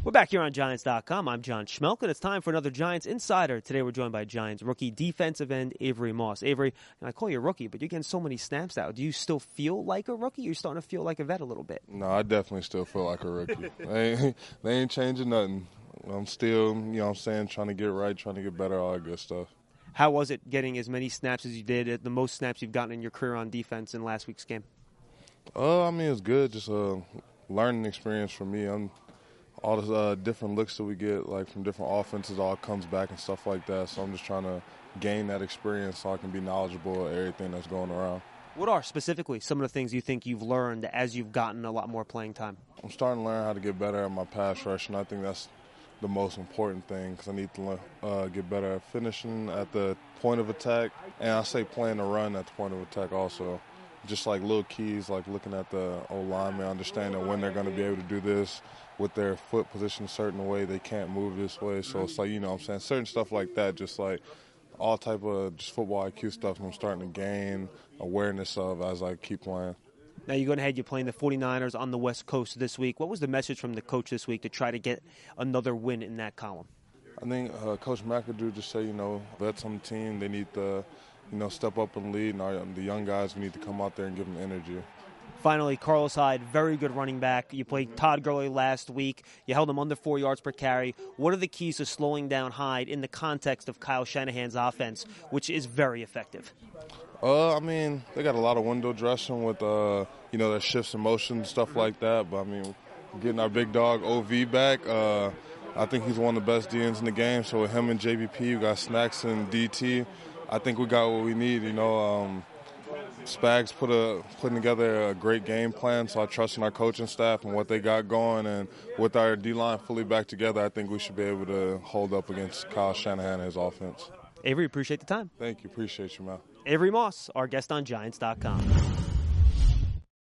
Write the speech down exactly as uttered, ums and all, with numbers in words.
We're back here on Giants dot com. I'm John Schmelk, and it's time for another Giants Insider. Today we're joined by Giants rookie defensive end Avery Moss. Avery, and I call you a rookie, but you're getting so many snaps now. Do you still feel like a rookie, or are you starting to feel like a vet a little bit? No, I definitely still feel like a rookie. they, ain't, they ain't changing nothing. I'm still, you know what I'm saying, trying to get right, trying to get better, all that good stuff. How was it getting as many snaps as you did, the most snaps you've gotten in your career on defense in last week's game? Uh, I mean, it's good. Just a learning experience for me. I'm all the uh, different looks that we get, like from different offenses, all comes back and stuff like that. So I'm just trying to gain that experience so I can be knowledgeable of everything that's going around. What are specifically some of the things you think you've learned as you've gotten a lot more playing time? I'm starting to learn how to get better at my pass rush, and I think that's the most important thing because I need to learn, uh, get better at finishing at the point of attack, and I say playing the run at the point of attack also. Just like little keys, like looking at the O-lineman, understanding when they're going to be able to do this with their foot positioned a certain way. They can't move this way. So it's like, you know what I'm saying, certain stuff like that, just like all type of just football I Q stuff I'm starting to gain awareness of as I keep playing. Now you're going ahead, you're playing the 49ers on the West Coast this week. What was the message from the coach this week to try to get another win in that column? I think uh, Coach McAdoo just said, you know, vets on the team, they need to, you know, step up and lead, and our, the young guys, we need to come out there and give them energy. Finally, Carlos Hyde, very good running back. You played Todd Gurley last week. You held him under four yards per carry. What are the keys to slowing down Hyde in the context of Kyle Shanahan's offense, which is very effective? Uh, I mean, they got a lot of window dressing with, uh, you know, their shifts in motion and stuff like that. But, I mean, getting our big dog O V back, uh, I think he's one of the best D Ns in the game. So with him and J B P, we got Snacks and D T. I think we got what we need, you know. Um, Spags put a putting together a great game plan, so I trust in our coaching staff and what they got going. And with our D-line fully back together, I think we should be able to hold up against Kyle Shanahan and his offense. Avery, appreciate the time. Thank you. Appreciate you, man. Avery Moss, our guest on Giants dot com.